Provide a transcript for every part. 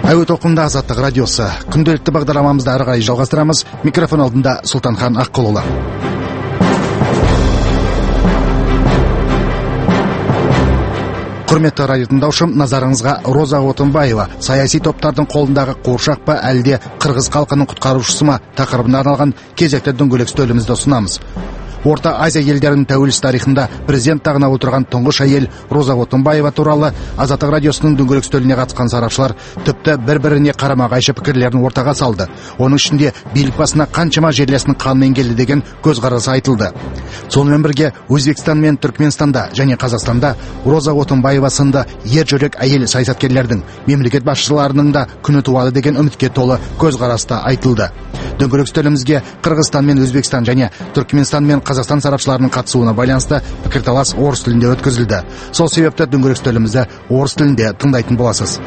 Әуе толқынында Азаттық радиосы. Күнделікті бағдарламамызды ары қарай жалғастырамыз. Микрофон алдында Сұлтанхан Аққұлұлы. Құрметті радио тыңдаушым, назарыңызға Роза Отынбаева, саяси топтардың қолындағы қуыршақ па әлде қырғыз халқының құтқарушысы ма тақырыбына арналған кезекті дөңгелек үстелімізді ұсынамыз. Орта Азия елдерінің тәуелсіз тарихында президент тағына отырған тұңғыш әйел Роза Отынбаева туралы Азаттық радиосының дөңгелек үстеліне қатысқан сарапшылар тіпті бір-біріне қарама-қайшы пікірлерін ортаға салды. Оның ішінде билік басына қаншама жерлесінің қанымен келді деген көзқарасы айтылды. Сонымен бірге Өзбекстан мен Түркменстанда және Қазақстанда Роза Отынбаева сынды ер жүрек әйел саясаткерлердің, мемлекет басшыларының да күні туады деген үмітке толы көзқараста айтылды. Дөңгелек үстелімізге Қырғызстан мен Өзбекстан және Түркменстан мен Қазақстан сарапшыларының қатысуына байланысты пікірталас орыс тілінде өткізілді. Сол себепті дөңгелек үстелімізді орыс тілінде тыңдайтын боласыз.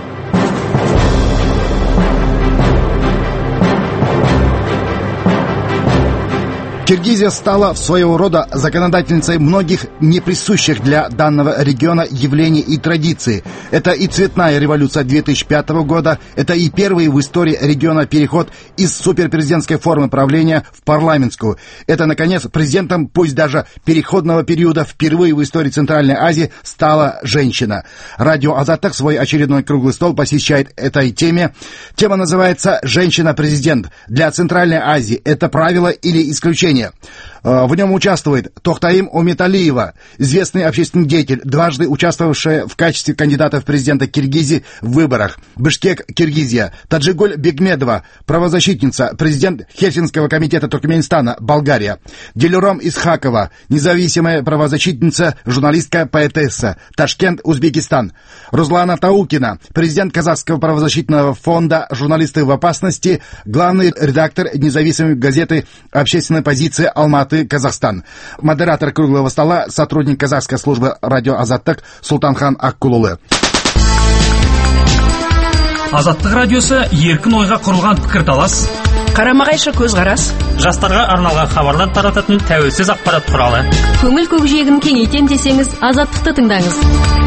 Киргизия стала своего рода законодательницей многих неприсущих для данного региона явлений и традиций. Это и цветная революция 2005 года, это и первый в истории региона переход из суперпрезидентской формы правления в парламентскую. Это, наконец, президентом, пусть даже переходного периода, впервые в истории Центральной Азии стала женщина. Радио Азаттық свой очередной круглый стол посвящает этой теме. Тема называется «Женщина-президент». Для Центральной Азии это правило или исключение? В нем участвует Тохтаим Умиталиева, известный общественный деятель, дважды участвовавшая в качестве кандидата в президента Киргизии в выборах. Бишкек, Киргизия. Таджигуль Бегмедова, правозащитница, президент Хельсинского комитета Туркменистана, Болгария. Дилюром Исхакова, независимая правозащитница, журналистка, поэтесса, Ташкент, Узбекистан. Руслана Таукина, президент Казахского правозащитного фонда «Журналисты в опасности», главный редактор независимой газеты «Общественная позиция» Алматы, Казахстан. Модератор круглого стола, сотрудник казахской службы радио Азаттық Сұлтанхан Аққұлұлы. Азаттық радиосы еркін ойға құрылған пікірталас, қарама-қайшы көзқарас, жастарға арналған хабарлар тарататын тәуелсіз ақпарат құралы. Көңіл көкжиегін кеңейтем десеңіз, Азаттықты тыңдаңыз.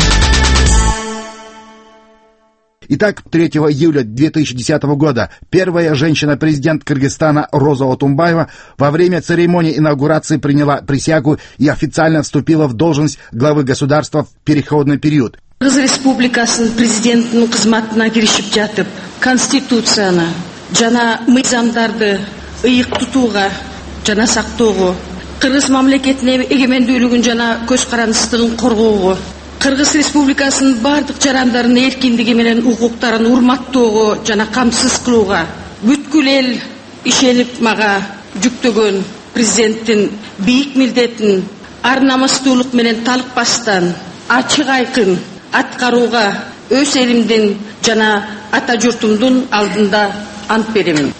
Итак, 3 июля 2010 года первая женщина-президент Кыргызстана Роза Отынбаева во время церемонии инаугурации приняла присягу и официально вступила в должность главы государства в переходный период. Кыргыз Республикасының президентінің қызметіне кірісіп жатып, конституцияны жана мыйзамдарды ыйык тутууга жана сактоого, Кыргыз мамлекетине эгемендүүлүгүн жана көз карандыстыгын коргоого, Кыргыз Республикасынын бардык жарандардын эркиндиги менен укуктарын урматтоого жана камсыз кылууга бүткүл эл ишенип мага жүктөгөн президенттин бийик милдетин ар намыстуулук менен талыкпастан ачык айкын аткарууга өз элимдин жана ата журтумдун алдында ант беремин.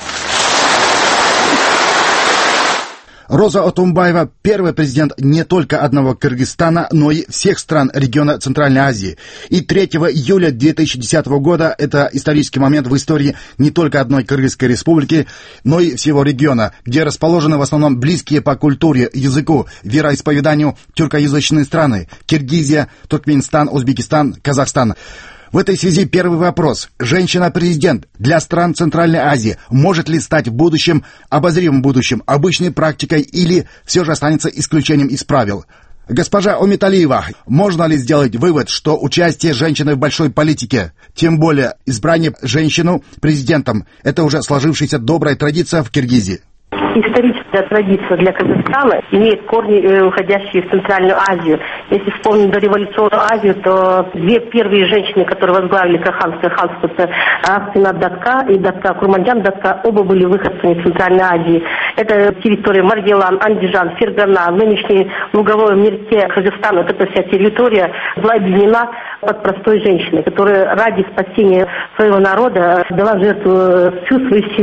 Роза Отынбаева – первый президент не только одного Кыргызстана, но и всех стран региона Центральной Азии. И 3 июля 2010 года – это исторический момент в истории не только одной Кыргызской республики, но и всего региона, где расположены в основном близкие по культуре, языку, вероисповеданию тюркоязычные страны – Киргизия, Туркменистан, Узбекистан, Казахстан. В этой связи первый вопрос. Женщина-президент для стран Центральной Азии может ли стать в будущем, обозримом будущем, обычной практикой или все же останется исключением из правил? Госпожа Умиталиева, можно ли сделать вывод, что участие женщины в большой политике, тем более избрание женщину президентом, это уже сложившаяся добрая традиция в Киргизии? Историческая традиция для Казахстана имеет корни, уходящие в Центральную Азию. Если вспомнить дореволюционную Азию, то две первые женщины, которые возглавили Каханское ханство, это Астина Датка и Датка Курманджан Датка, оба были выходцами Центральной Азии. Это территория Маргелан, Андижан, Фергана, нынешний луговой Мерке Кыргызстана. Вот эта вся территория была объединена под простой женщиной, которая ради спасения своего народа дала жертву всю свою семью.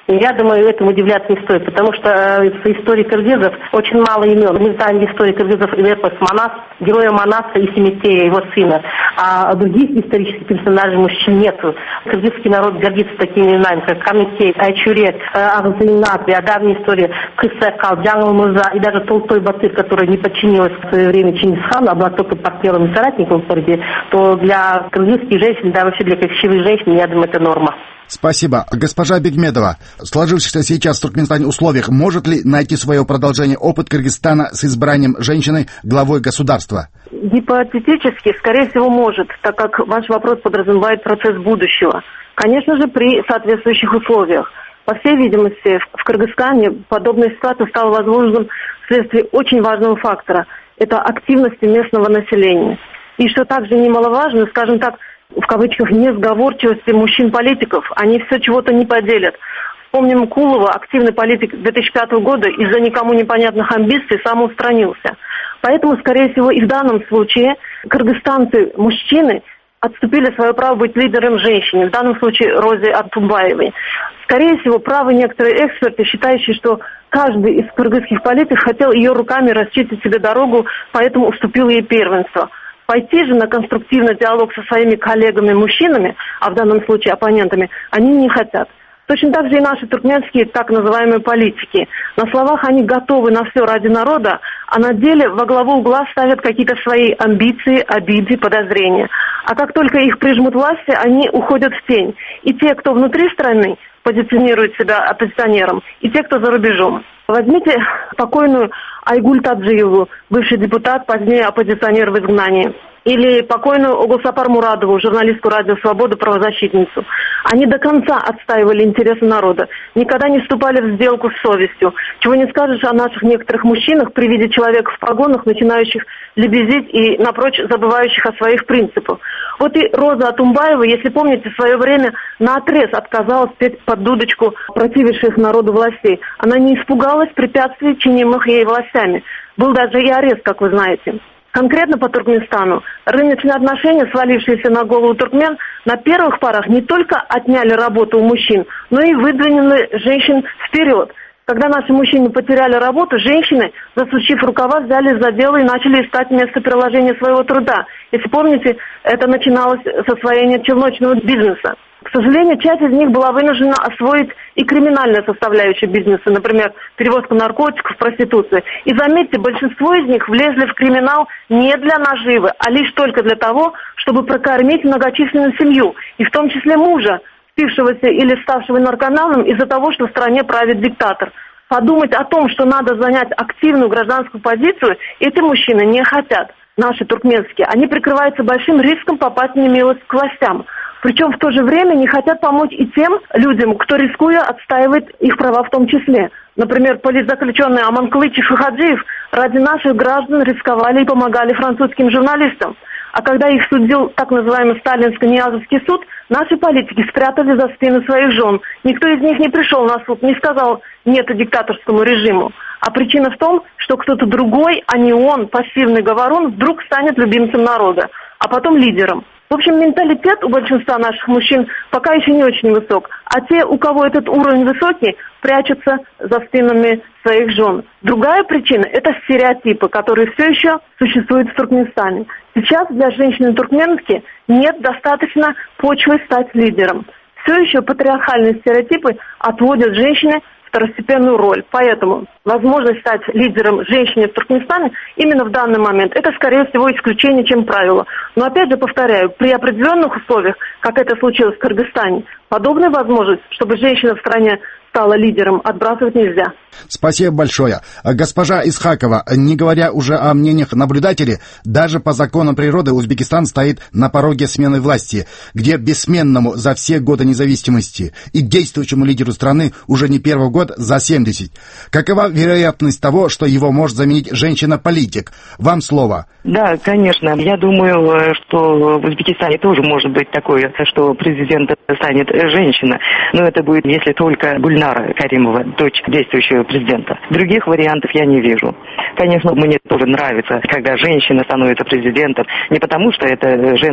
И я думаю, этому удивляться не стоит, потому что в истории кыргызов очень мало имен. Мы знаем в истории кыргызов эпос Манас, героя Манаса и Семетея, его сына. А других исторических персонажей мужчин нету. Кыргызский народ гордится такими именами, как Камитей, Айчурек, Агзинат, а давняя история Кысакал, Джангл Мурза и даже Толтой Батыр, которая не подчинилась в свое время Чингисхану, а была только партнером и соратником в борьбе, то для кыргызских женщин, да вообще для кочевых женщин, я думаю, это норма. Спасибо. Госпожа Бегмедова, в сложившихся сейчас в Туркменистане условиях может ли найти свое продолжение опыт Кыргызстана с избранием женщины главой государства? Гипотетически, скорее всего, может, так как ваш вопрос подразумевает процесс будущего. Конечно же, при соответствующих условиях. По всей видимости, в Кыргызстане подобная ситуация стала возможным вследствие очень важного фактора. Это активности местного населения. И что также немаловажно, скажем так, в кавычках, несговорчивости мужчин-политиков. Они все чего-то не поделят. Вспомним Кулова, активный политик 2005 года, из-за никому непонятных амбиций самоустранился. Поэтому, скорее всего, и в данном случае кыргызстанцы-мужчины отступили свое право быть лидером женщине, в данном случае Розе Атунбаевой. Скорее всего, правы некоторые эксперты, считающие, что каждый из кыргызских политиков хотел ее руками расчистить себе дорогу, поэтому уступил ей первенство. Пойти же на конструктивный диалог со своими коллегами-мужчинами, а в данном случае оппонентами, они не хотят. Точно так же и наши туркменские так называемые политики. На словах они готовы на все ради народа, а на деле во главу угла ставят какие-то свои амбиции, обиды, подозрения. А как только их прижмут власти, они уходят в тень. И те, кто внутри страны, позиционирует себя оппозиционером, и те, кто за рубежом. Возьмите покойную Айгуль Таджиеву, бывший депутат, позднее оппозиционер в изгнании. Или покойную Огулсапар Мурадову, журналистку «Радио Свобода», правозащитницу. Они до конца отстаивали интересы народа, никогда не вступали в сделку с совестью. Чего не скажешь о наших некоторых мужчинах при виде человека в погонах, начинающих лебезить и, напрочь, забывающих о своих принципах. Вот и Роза Атунбаева, если помните, в свое время наотрез отказалась петь под дудочку протививших народу властей. Она не испугалась препятствий, чинимых ей властями. Был даже и арест, как вы знаете. Конкретно по Туркменистану рыночные отношения, свалившиеся на голову туркмен, на первых порах не только отняли работу у мужчин, но и выдвинули женщин вперед. Когда наши мужчины потеряли работу, женщины, засучив рукава, взяли за дело и начали искать место приложения своего труда. Если помните, это начиналось с освоения челночного бизнеса. К сожалению, часть из них была вынуждена освоить и криминальную составляющую бизнеса, например, перевозку наркотиков, проституцию. И заметьте, большинство из них влезли в криминал не для наживы, а лишь только для того, чтобы прокормить многочисленную семью, и в том числе мужа, спившегося или ставшего наркоманом из-за того, что в стране правит диктатор. Подумать о том, что надо занять активную гражданскую позицию, эти мужчины не хотят. Наши туркменские, они прикрываются большим риском попасть в немилость к властям. Причем в то же время не хотят помочь и тем людям, кто, рискуя, отстаивает их права в том числе. Например, политзаключенные Аманклычев и Хаджиев ради наших граждан рисковали и помогали французским журналистам. А когда их судил так называемый Сталинско-Ниязовский суд, наши политики спрятали за спину своих жен. Никто из них не пришел на суд, не сказал «нет» диктаторскому режиму. А причина в том, что кто-то другой, а не он, пассивный говорун, вдруг станет любимцем народа, а потом лидером. В общем, менталитет у большинства наших мужчин пока еще не очень высок, а те, у кого этот уровень высокий, прячутся за спинами своих жен. Другая причина – это стереотипы, которые все еще существуют в Туркменистане. Сейчас для женщины-туркменки нет достаточно почвы стать лидером. Все еще патриархальные стереотипы отводят женщине второстепенную роль. Поэтому возможность стать лидером женщины в Туркменистане именно в данный момент – это, скорее всего, исключение, чем правило. Но, опять же, повторяю, при определенных условиях, как это случилось в Кыргызстане, подобная возможность, чтобы женщина в стране стала лидером, отбрасывать нельзя. Спасибо большое. Госпожа Исхакова, не говоря уже о мнениях наблюдателей, даже по законам природы Узбекистан стоит на пороге смены власти, где бессменному за все годы независимости и действующему лидеру страны уже не первый год за 70. Какова вероятность того, что его может заменить женщина-политик? Вам слово. Да, конечно. Я думаю, что в Узбекистане тоже может быть такое, что президентом станет женщина. Но это будет, если только Гульнара Каримова, дочь действующего президента. Других вариантов я не вижу. Конечно, мне тоже нравится, когда женщина становится президентом. Не потому, что это женская солидарность,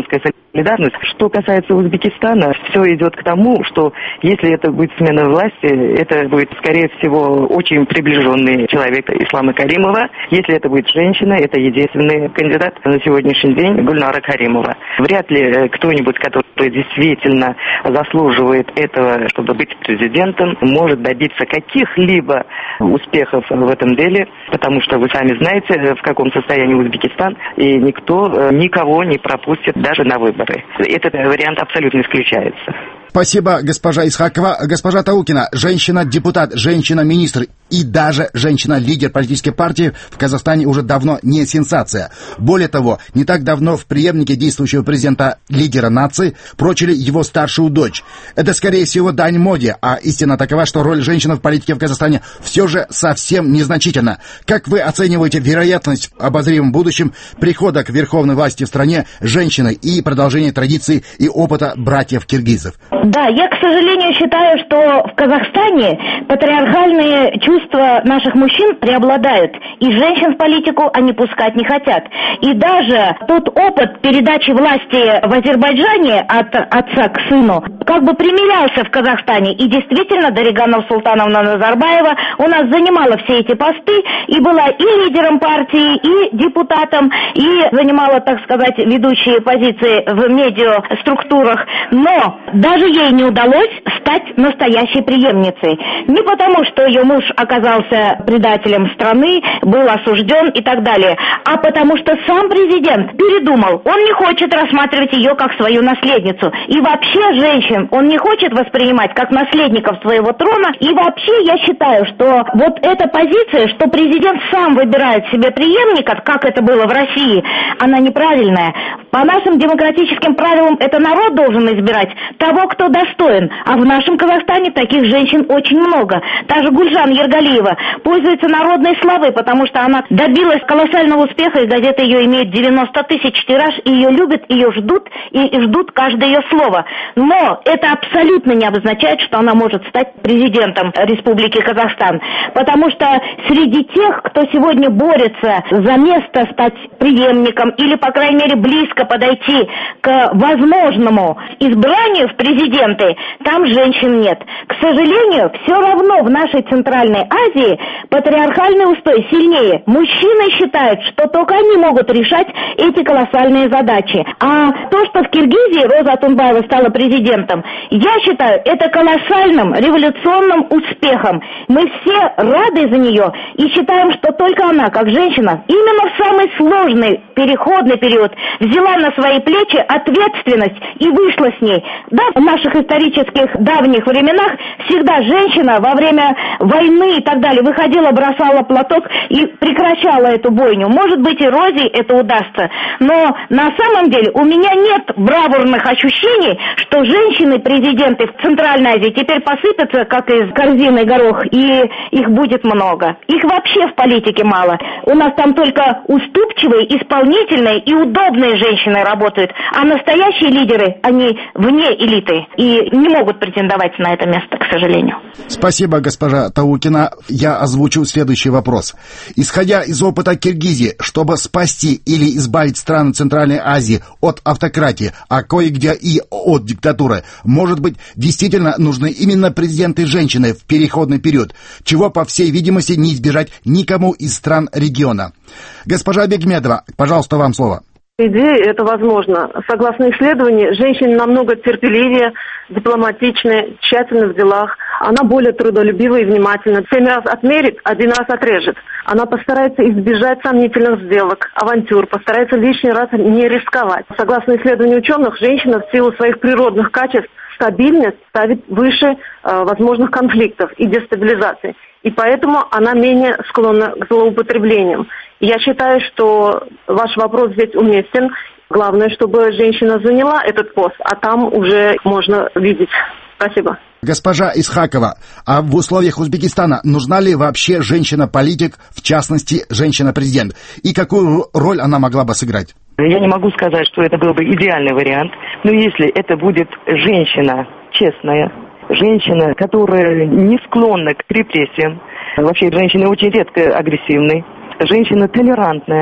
солидарность. Что касается Узбекистана, все идет к тому, что если это будет смена власти, это будет, скорее всего, очень приближенный человек Ислама Каримова. Если это будет женщина, это единственный кандидат на сегодняшний день Гульнара Каримова. Вряд ли кто-нибудь, который действительно заслуживает этого, чтобы быть президентом, может добиться каких-либо успехов в этом деле, потому что вы сами знаете, в каком состоянии Узбекистан, и никто никого не пропустит даже на выборы. Этот вариант абсолютно исключается. Спасибо, госпожа Исхакова. Госпожа Таукина, женщина-депутат, женщина-министр и даже женщина-лидер политической партии в Казахстане уже давно не сенсация. Более того, не так давно в преемнике действующего президента лидера нации прочили его старшую дочь. Это, скорее всего, дань моде, а истина такова, что роль женщины в политике в Казахстане все же совсем незначительна. Как вы оцениваете вероятность в обозримом будущем прихода к верховной власти в стране женщины и продолжения традиций и опыта братьев-киргизов? Да, я, к сожалению, считаю, что в Казахстане патриархальные чувства наших мужчин преобладают, и женщин в политику они пускать не хотят. И даже тот опыт передачи власти в Азербайджане от отца к сыну как бы примерялся в Казахстане. И действительно, Дарига Нурсултановна Назарбаева у нас занимала все эти посты, и была и лидером партии, и депутатом, и занимала, так сказать, ведущие позиции в медиаструктурах. Но даже ей не удалось стать настоящей преемницей. Не потому, что ее муж оказался предателем страны, был осужден и так далее, а потому что сам президент передумал. Он не хочет рассматривать ее как свою наследницу. И вообще женщин он не хочет воспринимать как наследников своего трона. И вообще я считаю, что вот эта позиция, что президент сам выбирает себе преемника, как это было в России, она неправильная. По нашим демократическим правилам это народ должен избирать того, кто достоин. А в нашем Казахстане таких женщин очень много. Та же Гульжан Ергалиева пользуется народной славой, потому что она добилась колоссального успеха, и газета ее имеет 90 тысяч тираж, и ее любят, ее ждут, и ждут каждое ее слово. Но это абсолютно не обозначает, что она может стать президентом Республики Казахстан. Потому что среди тех, кто сегодня борется за место стать преемником, или, по крайней мере, близко подойти к возможному избранию в президенты, там женщин нет. К сожалению, все равно в нашей Центральной Азии патриархальный устой сильнее. Мужчины считают, что только они могут решать эти колоссальные задачи. А то, что в Киргизии Роза Атунбаева стала президентом, я считаю, это колоссальным революционным успехом. Мы все рады за нее и считаем, что только она, как женщина, именно в самый сложный переходный период взяла на свои плечи ответственность и вышла с ней. Да, в наших исторических давних временах всегда женщина во время войны и так далее выходила, бросала платок и прекращала эту бойню. Может быть, и Розе это удастся. Но на самом деле у меня нет бравурных ощущений, что женщины-президенты в Центральной Азии теперь посыпятся, как из корзины горох, и их будет много. Их вообще в политике мало. У нас там только уступчивые, исполнительные и удобные женщины работают, а настоящие лидеры, они вне элиты и не могут претендовать на это место, к сожалению. Спасибо, госпожа Таукина. Я озвучу следующий вопрос. Исходя из опыта Киргизии, чтобы спасти или избавить страны Центральной Азии от автократии, а кое-где и от диктатуры, может быть, действительно нужны именно президенты-женщины в переходный период, чего, по всей видимости, не избежать никому из стран региона. Госпожа Бегмедова, пожалуйста, вам слово. Идея это возможно. Согласно исследованию, женщина намного терпеливее, дипломатичнее, тщательна в делах. Она более трудолюбива и внимательна. 7 раз отмерит, 1 раз отрежет. Она постарается избежать сомнительных сделок, авантюр, постарается лишний раз не рисковать. Согласно исследованию ученых, женщина в силу своих природных качеств стабильность ставит выше возможных конфликтов и дестабилизации. И поэтому она менее склонна к злоупотреблениям. Я считаю, что ваш вопрос здесь уместен. Главное, чтобы женщина заняла этот пост, а там уже можно видеть. Спасибо. Госпожа Исхакова, а в условиях Узбекистана нужна ли вообще женщина-политик, в частности, женщина-президент? И какую роль она могла бы сыграть? Я не могу сказать, что это был бы идеальный вариант, но если это будет женщина честная, женщина, которая не склонна к репрессиям, вообще женщина очень редко агрессивной, женщина толерантная,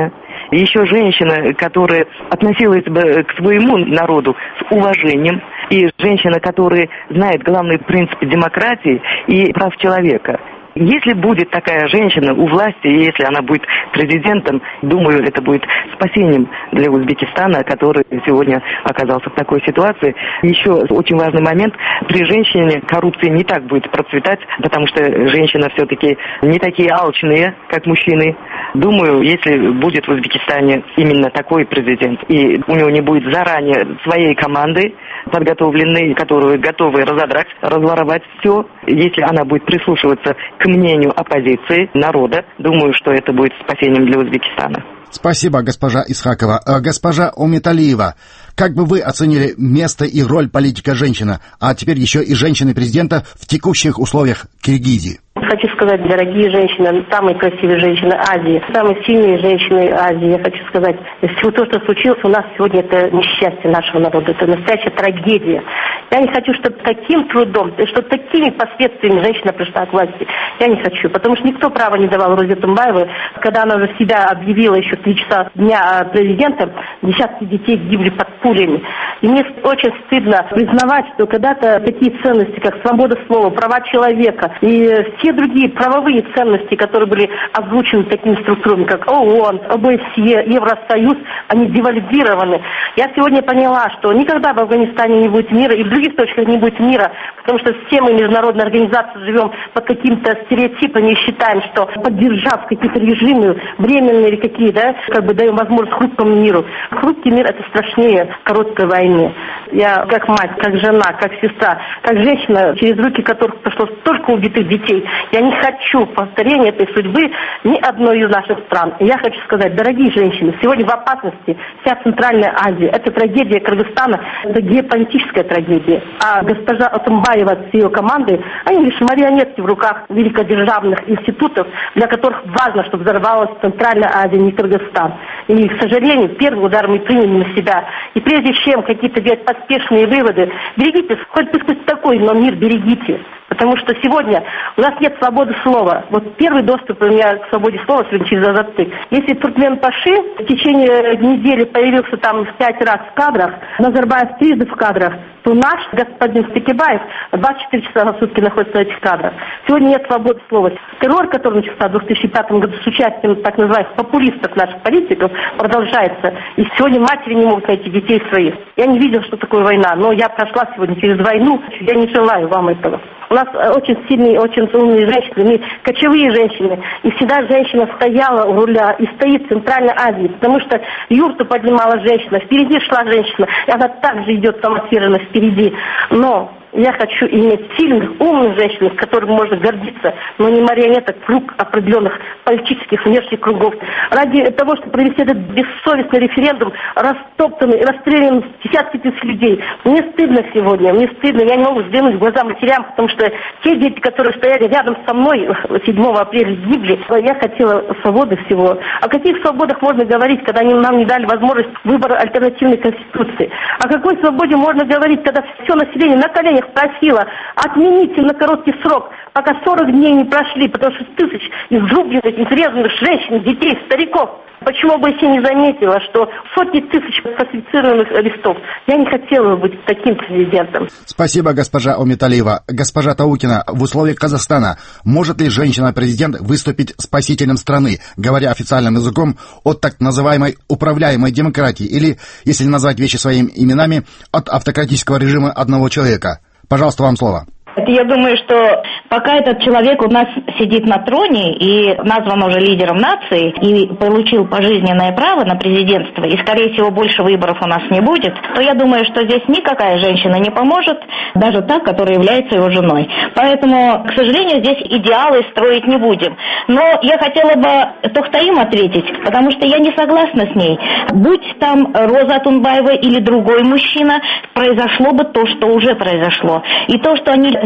еще женщина, которая относилась бы к своему народу с уважением, и женщина, которая знает главные принципы демократии и прав человека. Если будет такая женщина у власти, и если она будет президентом, думаю, это будет спасением для Узбекистана, который сегодня оказался в такой ситуации. Еще очень важный момент. При женщине коррупция не так будет процветать, потому что женщина все-таки не такие алчные, как мужчины. Думаю, если будет в Узбекистане именно такой президент, и у него не будет заранее своей команды подготовленной, которые готовы разодрать, разворовать все, если она будет прислушиваться к мнению оппозиции, народа, думаю, что это будет спасением для Узбекистана. Спасибо, госпожа Исхакова. Госпожа Умиталиева, как бы вы оценили место и роль политика женщины, а теперь еще и женщины-президента в текущих условиях Киргизии? Хочу сказать, дорогие женщины, самые красивые женщины Азии, самые сильные женщины Азии, я хочу сказать, все то, что случилось у нас сегодня, это несчастье нашего народа, это настоящая трагедия. Я не хочу, чтобы таким трудом, чтобы такими последствиями женщина пришла к власти. Я не хочу, потому что никто права не давал Розе Тумбаевой, когда она уже себя объявила еще в 3 часа дня президентом, десятки детей гибли под пулями. И мне очень стыдно признавать, что когда-то такие ценности, как свобода слова, права человека и все другие правовые ценности, которые были озвучены такими структурами, как ООН, ОБСЕ, Евросоюз, они девальвированы. Я сегодня поняла, что никогда в Афганистане не будет мира и в других точках не будет мира, потому что все мы, международные организации, живем под какими-то стереотипами и считаем, что поддержав какие-то режимы временные или какие, да, как бы даем возможность хрупкому миру. Хрупкий мир — это страшнее короткой войны. Я как мать, как жена, как сестра, как женщина, через руки которых прошло столько убитых детей, я не хочу повторения этой судьбы ни одной из наших стран. И я хочу сказать, дорогие женщины, сегодня в опасности вся Центральная Азия. Это трагедия Кыргызстана, это геополитическая трагедия. А госпожа Атамбаева с ее командой, они лишь марионетки в руках великодержавных институтов, для которых важно, чтобы взорвалась Центральная Азия, не Кыргызстан. И, к сожалению, первый удар мы приняли на себя. И прежде чем какие-то делать поспешные выводы, берегите, хоть пусть такой, но мир берегите. Потому что сегодня у нас нет свободы слова. Вот первый доступ у меня к свободе слова сегодня через Азаттык. Если Туркменпаши в течение недели появился там в 5 раз в кадрах, Назарбаев трижды в кадрах, то наш господин Стекибаев 24 часа в сутки находится в этих кадрах. Сегодня нет свободы слова. Террор, который начался в 2005 году с участием так называемых популистов наших политиков, продолжается. И сегодня матери не могут найти детей своих. Я не видела, что такое война, но я прошла сегодня через войну. Я не желаю вам этого. У нас очень сильные, очень умные женщины, мы кочевые женщины. И всегда женщина стояла у руля и стоит в Центральной Азии, потому что юрту поднимала женщина, впереди шла женщина, и она также идет самоотверженно впереди. Но я хочу иметь сильных, умных женщин, с которыми можно гордиться, но не марионеток круг определенных политических внешних кругов. Ради того, чтобы провести этот бессовестный референдум, растоптанный, расстрелян десятки тысяч людей. Мне стыдно сегодня, мне стыдно. Я не могу взглянуть в глаза матерям, потому что те дети, которые стояли рядом со мной 7 апреля, гибли. Я хотела свободы всего. О каких свободах можно говорить, когда нам не дали возможность выбора альтернативной конституции? О какой свободе можно говорить, когда все население на коленях просила отмените на короткий срок, пока 40 дней не прошли, потому что тысяч изрубленных, изрезанных женщин, детей, стариков. Почему бы я не заметила, что сотни тысяч фальсифицированных листов? Я не хотела быть таким президентом. Спасибо, госпожа Умиталиева. Госпожа Таукина, в условиях Казахстана может ли женщина-президент выступить спасителем страны, говоря официальным языком, от так называемой управляемой демократии или, если назвать вещи своими именами, от автократического режима одного человека? Пожалуйста, вам слово. Я думаю, что пока этот человек у нас сидит на троне и назван уже лидером нации и получил пожизненное право на президентство, и, скорее всего, больше выборов у нас не будет, то я думаю, что здесь никакая женщина не поможет, даже та, которая является его женой. Поэтому, к сожалению, здесь идеалы строить не будем. Но я хотела бы Тохтаим ответить, потому что я не согласна с ней. Будь там Роза Атунбаева или другой мужчина, произошло бы то, что уже произошло. И то, что они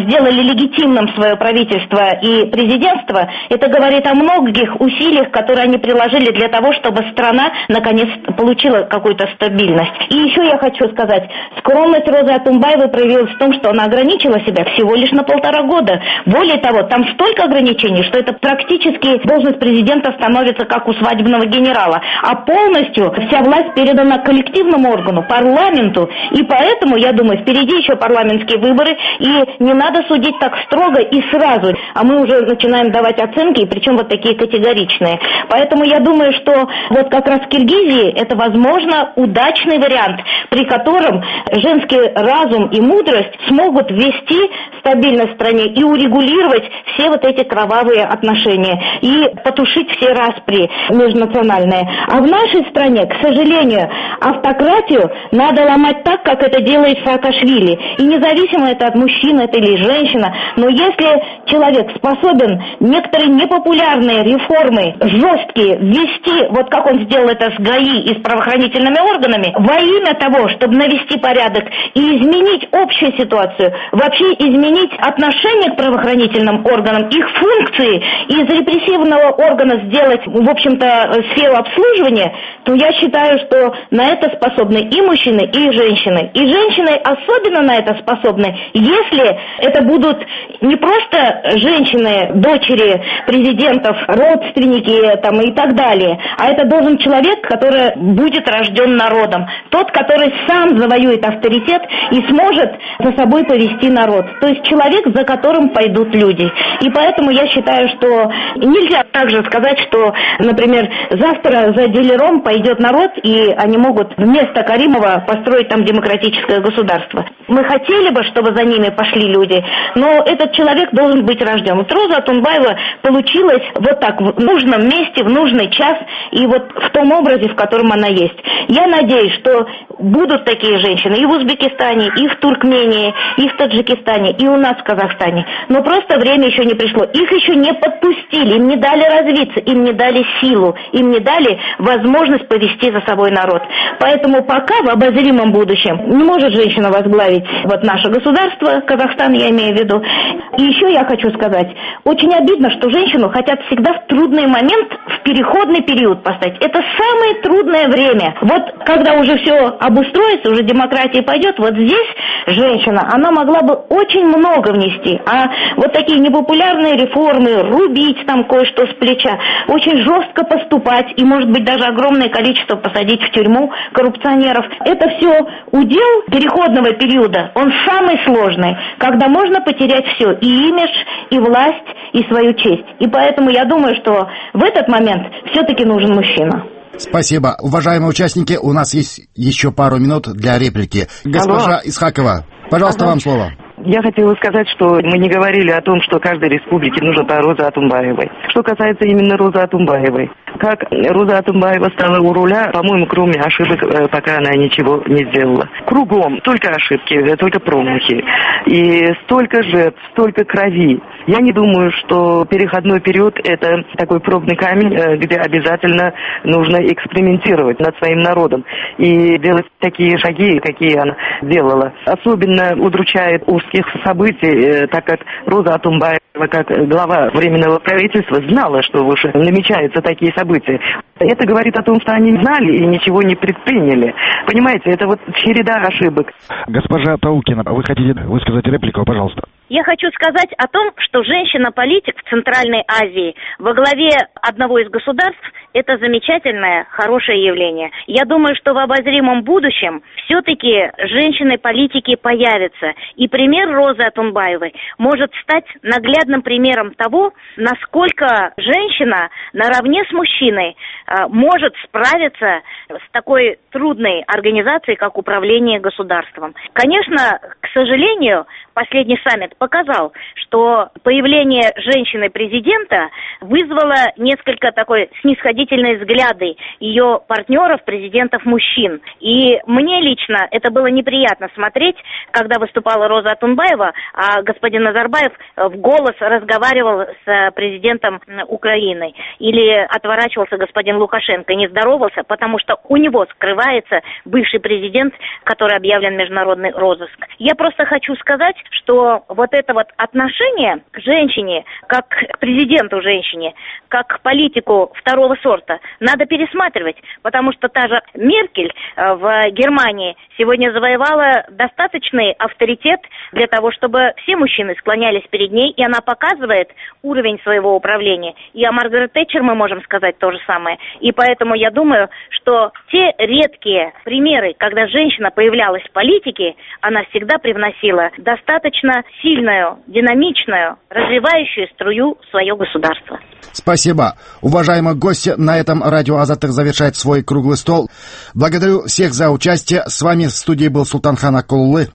сделали легитимным свое правительство и президентство, это говорит о многих усилиях, которые они приложили для того, чтобы страна наконец получила какую-то стабильность. И еще я хочу сказать, скромность Розы Атунбаевой проявилась в том, что она ограничила себя всего лишь на 1,5 года. Более того, там столько ограничений, что это практически должность президента становится как у свадебного генерала, а полностью вся власть передана коллективному органу, парламенту, и поэтому, я думаю, впереди еще парламентские выборы, и не надо судить так строго и сразу, а мы уже начинаем давать оценки, и причем вот такие категоричные. Поэтому я думаю, что вот как раз в Киргизии это, возможно, удачный вариант, при котором женский разум и мудрость смогут ввести стабильность в стране и урегулировать все вот эти кровавые отношения и потушить все распри межнациональные. А в нашей стране, к сожалению, автократию надо ломать так, как это делает Саакашвили. И независимо это от мужчины это или женщина, но если человек способен некоторые непопулярные реформы жесткие ввести, вот как он сделал это с ГАИ и с правоохранительными органами, во имя того, чтобы навести порядок и изменить общую ситуацию, вообще изменить отношение к правоохранительным органам, их функции, из репрессивного органа сделать, в общем-то, сферу обслуживания, то я считаю, что на это способны и мужчины, и женщины. И женщины особенно на это способны, если это будут не просто женщины, дочери президентов, родственники там, и так далее, а это должен человек, который будет рожден народом. Тот, который сам завоюет авторитет и сможет за собой повести народ. То есть человек, за которым пойдут люди. И поэтому я считаю, что нельзя также сказать, что, например, завтра за дилером пойдет народ, и они могут вместо Каримова построить там демократическое государство. Мы хотели бы, чтобы за ними пошли люди, но этот человек должен быть рожден. Вот Роза Атунбаева получилась вот так, в нужном месте, в нужный час, и вот в том образе, в котором она есть. Я надеюсь, что будут такие женщины и в Узбекистане, и в Туркмении, и в Таджикистане, и у нас в Казахстане. Но просто время еще не пришло. Их еще не подпустили, им не дали развиться, им не дали силу, им не дали возможность повести за собой народ. Поэтому пока в обозримом будущем не может женщина возглавить вот наше государство, Казахстан я имею в виду. И еще я хочу сказать, очень обидно, что женщину хотят всегда в трудный момент, в переходный период поставить. Это самое трудное время. Вот когда уже все обустроится, уже демократия пойдет, вот здесь женщина, она могла бы очень много внести. А вот такие непопулярные реформы, рубить там кое-что с плеча, очень жестко поступать и, может быть, даже огромное количество посадить в тюрьму коррупционеров. Это все удел переходного периода. Он самый сложный, когда можно потерять все, и имидж, и власть, и свою честь. И поэтому я думаю, что в этот момент все-таки нужен мужчина. Спасибо. Уважаемые участники, у нас есть еще пару минут для реплики. Госпожа Исхакова, пожалуйста, вам слово. Я хотела сказать, что мы не говорили о том, что каждой республике нужна по Розе Атунбаевой. Что касается именно Розы Атунбаевой. Как Роза Атунбаева стала у руля, по-моему, кроме ошибок, пока она ничего не сделала. Кругом только ошибки, только промахи. И столько жертв, столько крови. Я не думаю, что переходной период – это такой пробный камень, где обязательно нужно экспериментировать над своим народом и делать такие шаги, какие она делала. Особенно удручает узких событий, так как Роза Атунбаева, как глава Временного правительства, знала, что уже намечаются такие события. Это говорит о том, что они знали и ничего не предприняли. Понимаете, это вот череда ошибок. Госпожа Таукина, вы хотите высказать реплику, пожалуйста? Я хочу сказать о том, что женщина-политик в Центральной Азии во главе одного из государств – это замечательное, хорошее явление. Я думаю, что в обозримом будущем все-таки женщины-политики появятся. И пример Розы Атунбаевой может стать наглядным примером того, насколько женщина наравне с мужчиной может справиться с такой трудной организацией, как управление государством. Конечно, к сожалению, последний саммит показал, что появление женщины-президента вызвало несколько такой снисходительные взгляды ее партнеров, президентов-мужчин. И мне лично это было неприятно смотреть, когда выступала Роза Атунбаева, а господин Назарбаев в голос разговаривал с президентом Украины. Или отворачивался господин Лукашенко, не здоровался, потому что у него скрывается бывший президент, который объявлен в международный розыск. Я просто хочу сказать, что вот это вот отношение к женщине, как к президенту женщине, как к политику второго сорта, надо пересматривать, потому что та же Меркель в Германии сегодня завоевала достаточный авторитет для того, чтобы все мужчины склонялись перед ней, и она показывает уровень своего управления. И о Маргарет Тэтчер мы можем сказать то же самое. И поэтому я думаю, что те редкие примеры, когда женщина появлялась в политике, она всегда привносила достаточно сильную, динамичную, развивающую струю в свое государство. Спасибо. Уважаемые гости, на этом радио Азаттык завершает свой круглый стол. Благодарю всех за участие. С вами в студии был Султанхан Акуллы.